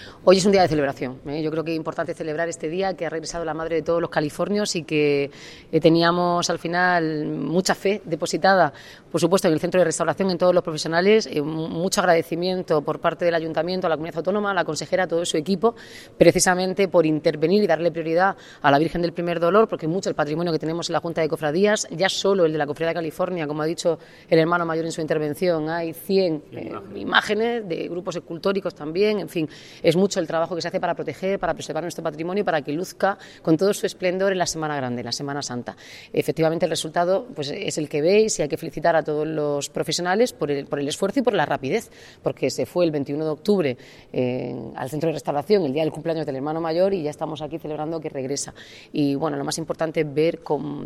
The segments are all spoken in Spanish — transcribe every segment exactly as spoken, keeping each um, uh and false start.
Hoy es un día de celebración, ¿eh? Yo creo que es importante celebrar este día, que ha regresado la madre de todos los californios y que eh, teníamos al final mucha fe depositada, por supuesto, en el centro de restauración, en todos los profesionales, eh, mucho agradecimiento por parte del Ayuntamiento, a la Comunidad Autónoma, a la consejera, a todo su equipo, precisamente por intervenir y darle prioridad a la Virgen del Primer Dolor, porque mucho el patrimonio que tenemos en la Junta de Cofradías, ya solo el de la Cofradía de California, como ha dicho el hermano mayor en su intervención, hay cien eh, imágenes de grupos escultóricos también, en fin, es mucho el trabajo que se hace para proteger, para preservar nuestro patrimonio y para que luzca con todo su esplendor en la Semana Grande, en la Semana Santa. Efectivamente, el resultado pues, es el que veis y hay que felicitar a todos los profesionales por el, por el esfuerzo y por la rapidez, porque se fue el veintiuno de octubre eh, al centro de restauración, el día del cumpleaños del hermano mayor, y ya estamos aquí celebrando que regresa. Y bueno, lo más importante es ver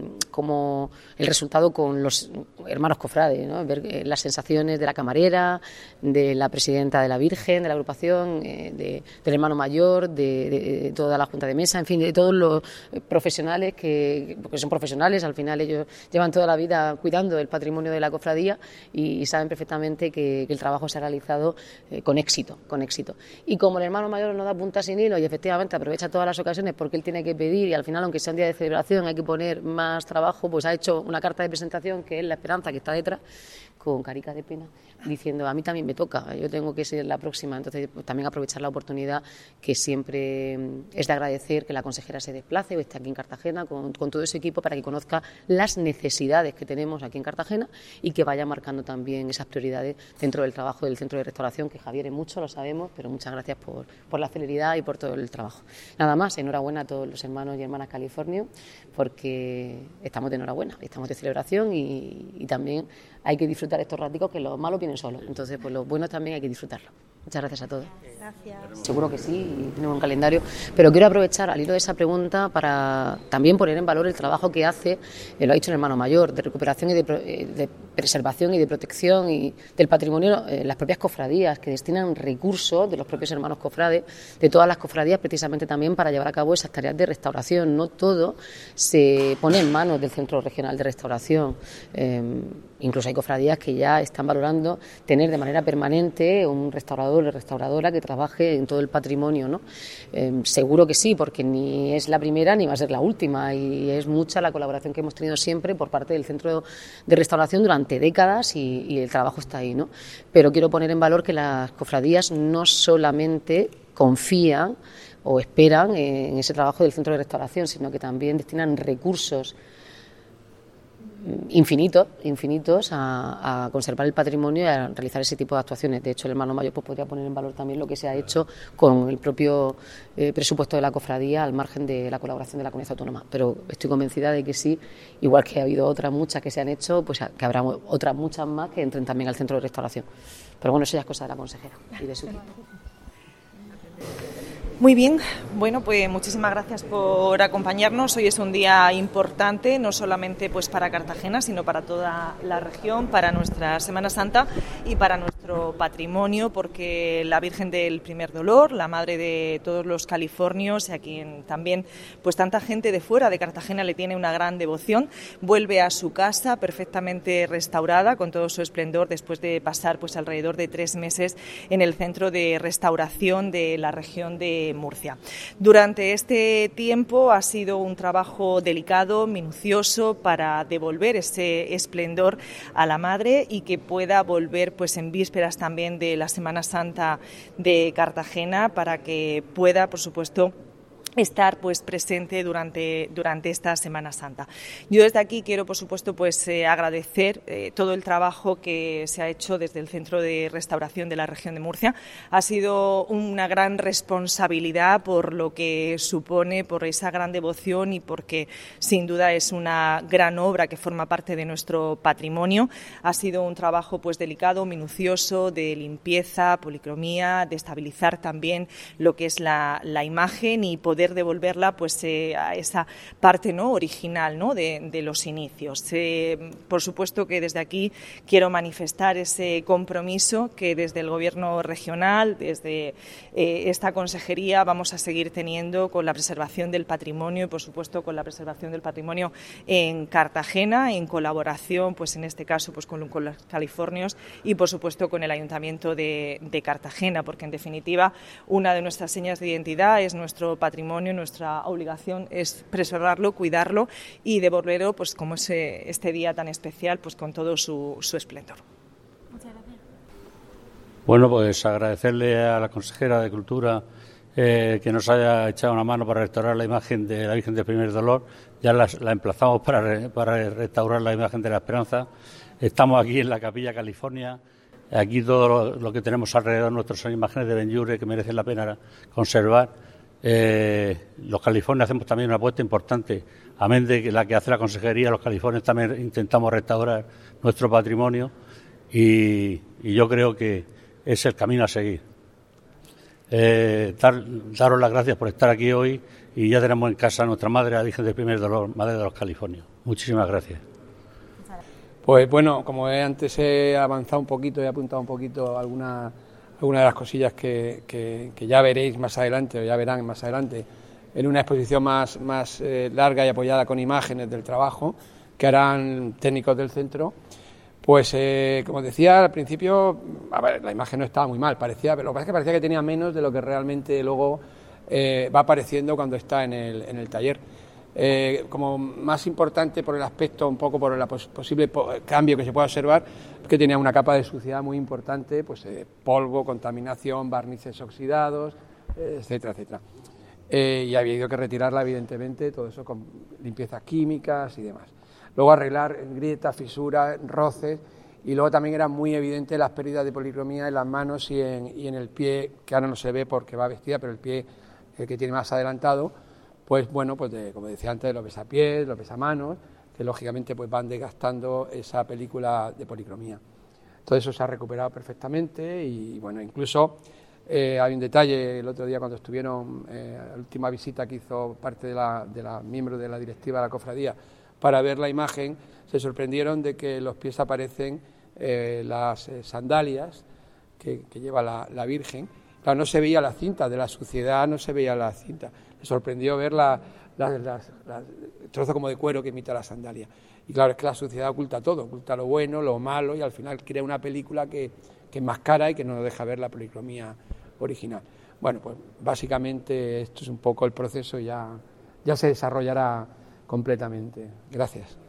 cómo el resultado con los hermanos cofrades, ¿no? Ver eh, las sensaciones de la camarera, de la presidenta de la Virgen, de la agrupación, eh, de del hermano mayor, de, de, de toda la Junta de Mesa, en fin, de todos los profesionales que, porque son profesionales, al final ellos llevan toda la vida cuidando del patrimonio de la cofradía y, y saben perfectamente que, que el trabajo se ha realizado eh, con éxito, con éxito. Y como el hermano mayor no da punta sin hilo y efectivamente aprovecha todas las ocasiones porque él tiene que pedir y al final, aunque sea un día de celebración, hay que poner más trabajo, pues ha hecho una carta de presentación que es la esperanza que está detrás, con carica de pena, diciendo a mí también me toca, yo tengo que ser la próxima. Entonces pues, también aprovechar la oportunidad, que siempre es de agradecer que la consejera se desplace o esté aquí en Cartagena con, con todo ese equipo para que conozca las necesidades que tenemos aquí en Cartagena y que vaya marcando también esas prioridades dentro del trabajo del centro de restauración, que Javier es mucho, lo sabemos, pero muchas gracias por, por la celeridad y por todo el trabajo. Nada más, enhorabuena a todos los hermanos y hermanas californios, porque estamos de enhorabuena, estamos de celebración y, y también hay que disfrutar estos raticos, que los malos vienen solos. Entonces, pues los buenos también hay que disfrutarlo. Muchas gracias a todos. Gracias. Seguro que sí, y tenemos un calendario, pero quiero aprovechar al hilo de esa pregunta para también poner en valor el trabajo que hace, eh, lo ha dicho el hermano mayor, de recuperación y de, de preservación y de protección y del patrimonio, eh, las propias cofradías, que destinan recursos de los propios hermanos cofrades, de todas las cofradías, precisamente también para llevar a cabo esas tareas de restauración. No todo se pone en manos del Centro Regional de Restauración. Eh, incluso hay cofradías que ya están valorando tener de manera permanente un restaurador o restauradora que trabaje en todo el patrimonio, ¿no? Eh, seguro que sí, porque ni es la primera ni va a ser la última, y es mucha la colaboración que hemos tenido siempre por parte del Centro de Restauración durante décadas y, y el trabajo está ahí, ¿no? Pero quiero poner en valor que las cofradías no solamente confían o esperan en ese trabajo del Centro de Restauración, sino que también destinan recursos infinitos, infinitos a, a conservar el patrimonio y a realizar ese tipo de actuaciones. De hecho, el hermano mayor pues, podría poner en valor también lo que se ha hecho con el propio eh, presupuesto de la cofradía al margen de la colaboración de la Comunidad Autónoma. Pero estoy convencida de que sí, igual que ha habido otras muchas que se han hecho, pues que habrá otras muchas más que entren también al centro de restauración. Pero bueno, eso ya es cosa de la consejera y de su equipo. Muy bien, bueno, pues muchísimas gracias por acompañarnos. Hoy es un día importante, no solamente pues para Cartagena, sino para toda la región, para nuestra Semana Santa y para nuestro patrimonio, porque la Virgen del Primer Dolor, la madre de todos los californios, a quien también pues tanta gente de fuera de Cartagena le tiene una gran devoción, vuelve a su casa perfectamente restaurada con todo su esplendor después de pasar pues alrededor de tres meses en el centro de restauración de la región de Murcia. Durante este tiempo ha sido un trabajo delicado, minucioso, para devolver ese esplendor a la madre y que pueda volver pues en vísperas también de la Semana Santa de Cartagena, para que pueda, por supuesto, estar pues presente durante durante esta Semana Santa. Yo desde aquí quiero, por supuesto, pues eh, agradecer eh, todo el trabajo que se ha hecho desde el Centro de Restauración de la región de Murcia. Ha sido una gran responsabilidad por lo que supone, por esa gran devoción y porque sin duda es una gran obra que forma parte de nuestro patrimonio. Ha sido un trabajo pues delicado, minucioso, de limpieza, policromía, de estabilizar también lo que es la, la imagen y poder poder devolverla pues eh, a esa parte, ¿no?, original, ¿no?, de, de los inicios. Eh, por supuesto que desde aquí quiero manifestar ese compromiso que desde el Gobierno regional, desde eh, esta consejería, vamos a seguir teniendo con la preservación del patrimonio y, por supuesto, con la preservación del patrimonio en Cartagena, en colaboración, pues en este caso, pues con, con los californios y, por supuesto, con el Ayuntamiento de, de Cartagena, porque en definitiva una de nuestras señas de identidad es nuestro patrimonio, nuestra obligación es preservarlo, cuidarlo y devolverlo, pues como es este día tan especial, pues con todo su, su esplendor. Muchas gracias. Bueno, pues agradecerle a la consejera de Cultura eh, que nos haya echado una mano para restaurar la imagen de la Virgen del Primer Dolor. Ya la, la emplazamos para, re, para restaurar la imagen de la Esperanza. Estamos aquí en la Capilla California. Aquí todo lo, lo que tenemos alrededor nuestros son imágenes de Benlliure que merecen la pena conservar. Eh, los californios hacemos también una apuesta importante, amén de la que hace la consejería. Los californios también intentamos restaurar nuestro patrimonio y, y yo creo que es el camino a seguir. Eh, dar, daros las gracias por estar aquí hoy y ya tenemos en casa a nuestra madre, la Virgen del Primer Dolor, Madre de los Californios. Muchísimas gracias. Pues bueno, como antes he avanzado un poquito, he apuntado un poquito alguna, alguna de las cosillas que, que, que ya veréis más adelante, o ya verán más adelante, en una exposición más, más eh, larga y apoyada con imágenes del trabajo que harán técnicos del centro. Pues, eh, como decía al principio, a ver, la imagen no estaba muy mal, parecía, pero lo que pasa es que parecía que tenía menos de lo que realmente luego eh, va apareciendo cuando está en el, en el taller. Eh, como más importante por el aspecto, un poco por el pos posible po cambio que se pueda observar, que tenía una capa de suciedad muy importante, pues eh, polvo, contaminación, barnices oxidados, eh, etcétera, etcétera. Eh, y había ido que retirarla, evidentemente, todo eso con limpiezas químicas y demás. Luego arreglar grietas, fisuras, roces, y luego también eran muy evidentes las pérdidas de policromía en las manos y en, y en el pie, que ahora no se ve porque va vestida, pero el pie eh, que tiene más adelantado, pues bueno, pues de, como decía antes, los besapiés, los besamanos, que lógicamente pues van desgastando esa película de policromía. Todo eso se ha recuperado perfectamente y bueno, incluso eh, hay un detalle, el otro día cuando estuvieron, eh, la última visita que hizo parte de la, de la miembro de la directiva de la cofradía para ver la imagen, se sorprendieron de que en los pies aparecen eh, las eh, sandalias que, que lleva la, la Virgen. Claro, no se veía la cinta, de la suciedad no se veía la cinta. Me sorprendió ver la, la, la, la, el trozo como de cuero que imita la sandalia. Y claro, es que la suciedad oculta todo, oculta lo bueno, lo malo, y al final crea una película que, que enmascara y que no nos deja ver la policromía original. Bueno, pues básicamente esto es un poco el proceso y ya, ya se desarrollará completamente. Gracias.